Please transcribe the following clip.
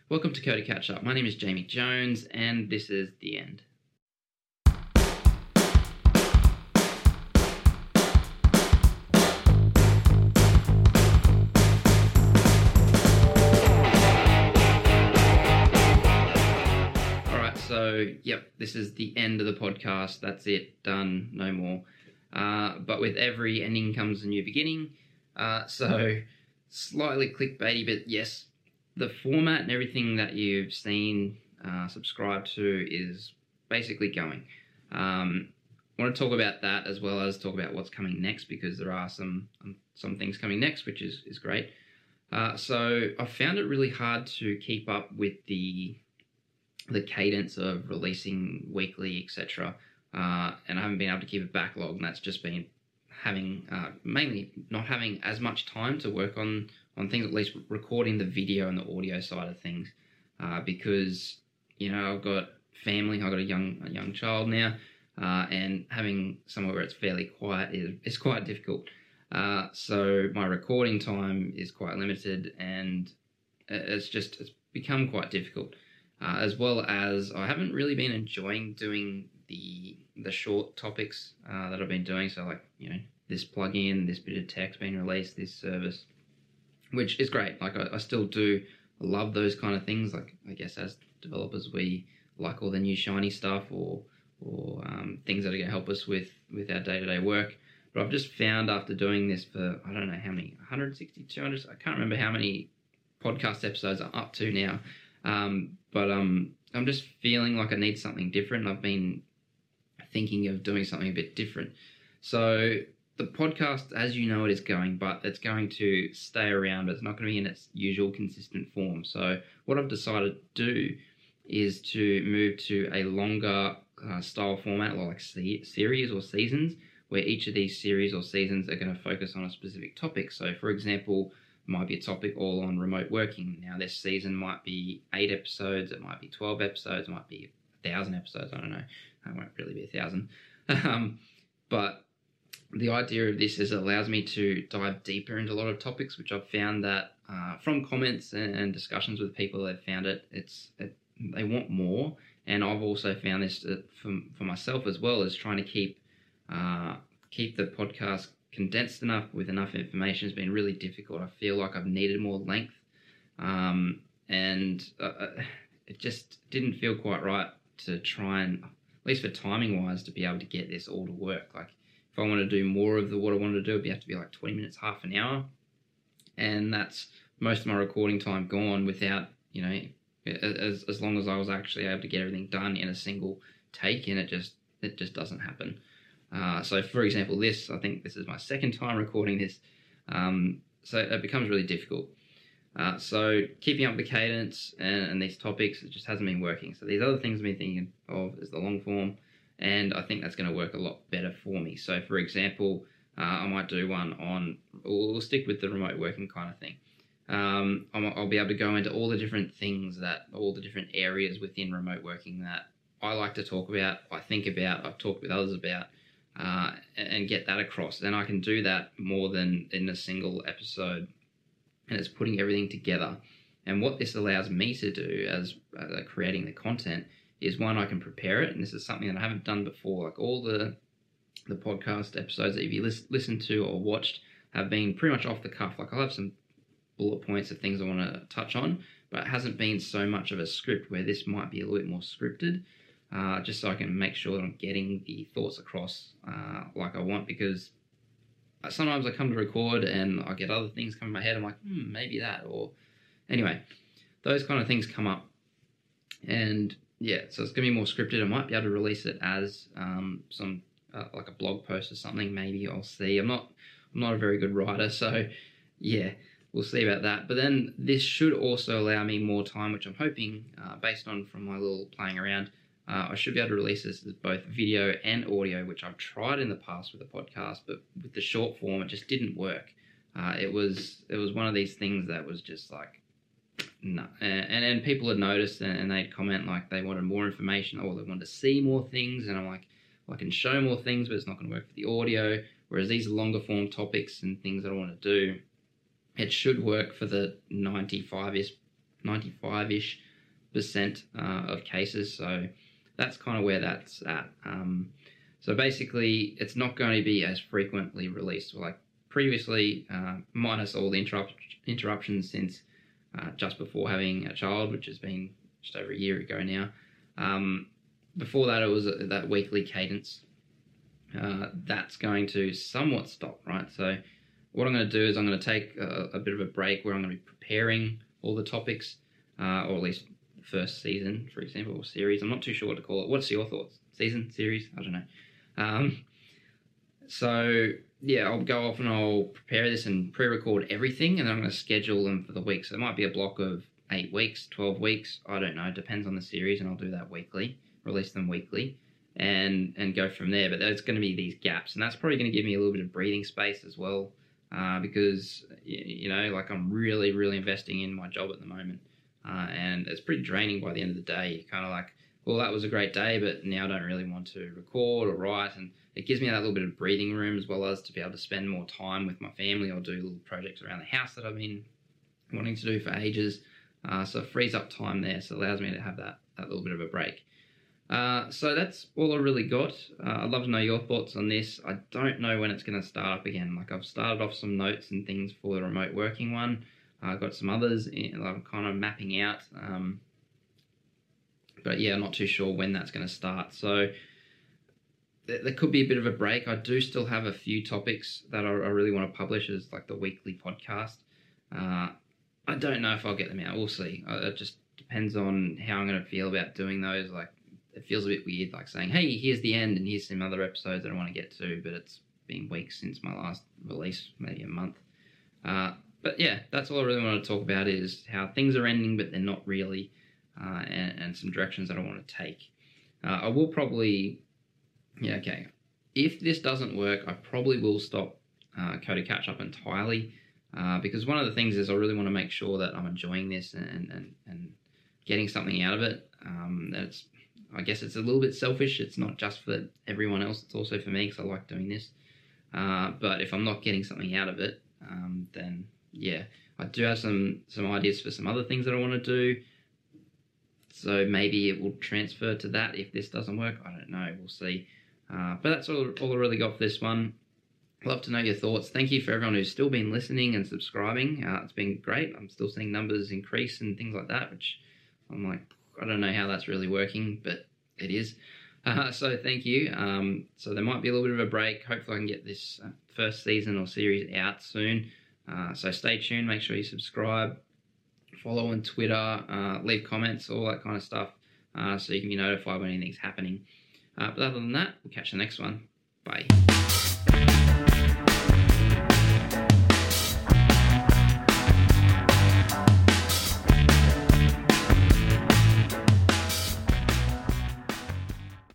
Welcome to Code Catch Up. My name is Jamie Jones, and this is The End. Alright, so, this is the end of the podcast. That's it. Done. No more. But with every ending comes a new beginning. So, slightly clickbaity, but yes, the format and everything that you've seen, subscribed to is basically going. I want to talk about that as well as talk about what's coming next, because there are some things coming next, which is great. So I found it really hard to keep up with the cadence of releasing weekly, etc. And I haven't been able to keep a backlog, and that's just been mainly not having as much time to work on things, at least recording the video and the audio side of things, because I've got family, I've got a young child now, and having somewhere where it's fairly quiet is quite difficult. So my recording time is quite limited, and it's become quite difficult. As well as I haven't really been enjoying doing the short topics that I've been doing. So this plugin, this bit of text being released, this service, which is great. I still do love those kind of things. I guess as developers, we like all the new shiny stuff or things that are going to help us with our day-to-day work. But I've just found after doing this for, I don't know how many, 160, 200, I can't remember how many podcast episodes I'm up to now. But I'm just feeling like I need something different. I've been thinking of doing something a bit different. So the podcast, as you know, it is going, but it's going to stay around. It's not going to be in its usual consistent form. So what I've decided to do is to move to a longer style format, like series or seasons, where each of these series or seasons are going to focus on a specific topic. So, for example, it might be a topic all on remote working. Now, this season might be 8 episodes, it might be 12 episodes, it might be 1,000 episodes, I don't know. It won't really be 1,000. But the idea of this is it allows me to dive deeper into a lot of topics, which I've found that from comments and discussions with people that have found they want more. And I've also found this for myself as well, as trying to keep the podcast condensed enough with enough information has been really difficult. I feel like I've needed more length, and it just didn't feel quite right to try and, at least for timing wise, to be able to get this all to work. If I want to do more of what I wanted to do, it'd have to be 20 minutes, half an hour, and that's most of my recording time gone without, as long as I was actually able to get everything done in a single take, and it just doesn't happen. So, for example, I think this is my second time recording this, so it becomes really difficult. So keeping up the cadence and these topics, it just hasn't been working. So these other things I've been thinking of is the long form, and I think that's going to work a lot better for me. So, for example, I might do one we'll stick with the remote working kind of thing. I'll be able to go into all the different areas within remote working that I like to talk about, I think about, I've talked with others about, and get that across. Then I can do that more than in a single episode, and it's putting everything together. And what this allows me to do as creating the content is, one, I can prepare it, and this is something that I haven't done before. All the podcast episodes that you listened to or watched have been pretty much off the cuff. I'll have some bullet points of things I want to touch on, but it hasn't been so much of a script, where this might be a little bit more scripted, just so I can make sure that I'm getting the thoughts across like I want, because sometimes I come to record and I get other things come in my head. I'm like, maybe that, or anyway, those kind of things come up. And so it's going to be more scripted. I might be able to release it as some like a blog post or something. Maybe I'll see. I'm not a very good writer, so we'll see about that. But then this should also allow me more time, which I'm hoping, based on from my little playing around, I should be able to release this as both video and audio, which I've tried in the past with the podcast, but with the short form, it just didn't work. It was one of these things that was just no. And people had noticed, and they'd comment they wanted more information, or they wanted to see more things, and I'm like, well, I can show more things, but it's not going to work for the audio. Whereas these longer form topics and things that I want to do, it should work for the 95-ish 95-ish percent of cases. So that's kind of where that's at. So basically, it's not going to be as frequently released like previously, minus all the interruptions since just before having a child, which has been just over a year ago now. Before that, it was that weekly cadence. That's going to somewhat stop, right? So what I'm going to do is I'm going to take a bit of a break where I'm going to be preparing all the topics, or at least the first season, for example, or series. I'm not too sure what to call it. What's your thoughts? Season? Series? I don't know. So, yeah, I'll go off and I'll prepare this and pre-record everything, and then I'm going to schedule them for the week. So it might be a block of 8 weeks, 12 weeks, I don't know. It depends on the series, and I'll do that weekly, release them weekly, and go from there. But there's going to be these gaps, and that's probably going to give me a little bit of breathing space as well, because, you know, like I'm really, really investing in my job at the moment, and it's pretty draining by the end of the day. You're kind of like, well, that was a great day, but now I don't really want to record or write, and it gives me that little bit of breathing room, as well as to be able to spend more time with my family or do little projects around the house that I've been wanting to do for ages. So it frees up time there, so it allows me to have that little bit of a break. So that's all I really got. I'd love to know your thoughts on this. I don't know when it's going to start up again. Like, I've started off some notes and things for the remote working one. I've got some others I'm kind of mapping out. But yeah, I'm not too sure when that's going to start. So there could be a bit of a break. I do still have a few topics that I really want to publish as like the weekly podcast. I don't know if I'll get them out. We'll see. It just depends on how I'm going to feel about doing those. Like, it feels a bit weird, like saying, hey, here's the end and here's some other episodes that I want to get to, but it's been weeks since my last release, maybe a month. But yeah, that's all I really want to talk about, is how things are ending, but they're not really, and some directions that I want to take. I will probably, if this doesn't work, I probably will stop Code Catch Up entirely, because one of the things is I really want to make sure that I'm enjoying this and getting something out of it. I guess it's a little bit selfish. It's not just for everyone else. It's also for me, because I like doing this. But if I'm not getting something out of it, then yeah, I do have some ideas for some other things that I want to do. So maybe it will transfer to that if this doesn't work. I don't know. We'll see. But that's all I really got for this one. I'd love to know your thoughts. Thank you for everyone who's still been listening and subscribing. It's been great. I'm still seeing numbers increase and things like that, which I'm like, I don't know how that's really working, but it is. So thank you. So there might be a little bit of a break. Hopefully I can get this first season or series out soon. So stay tuned. Make sure you subscribe, follow on Twitter, leave comments, all that kind of stuff, so you can be notified when anything's happening. But other than that, we'll catch the next one. Bye.